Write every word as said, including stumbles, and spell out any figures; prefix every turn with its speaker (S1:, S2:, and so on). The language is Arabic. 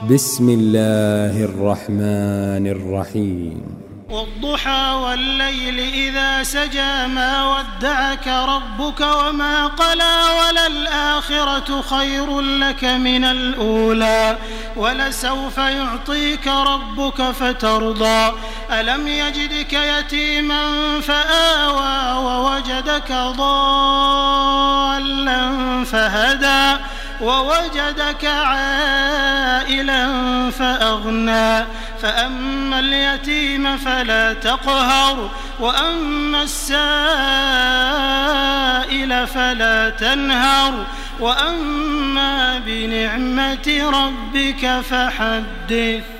S1: بسم الله الرحمن الرحيم
S2: والضحى والليل إذا سجى ما ودعك ربك وما قلى وللآخرة خير لك من الأولى ولسوف يعطيك ربك فترضى ألم يجدك يتيما فآوى ووجدك ضالا فهدى ووجدك عائلا فأغنى فأما اليتيم فلا تقهر وأما السائل فلا تنهر وأما بنعمة ربك فحدث.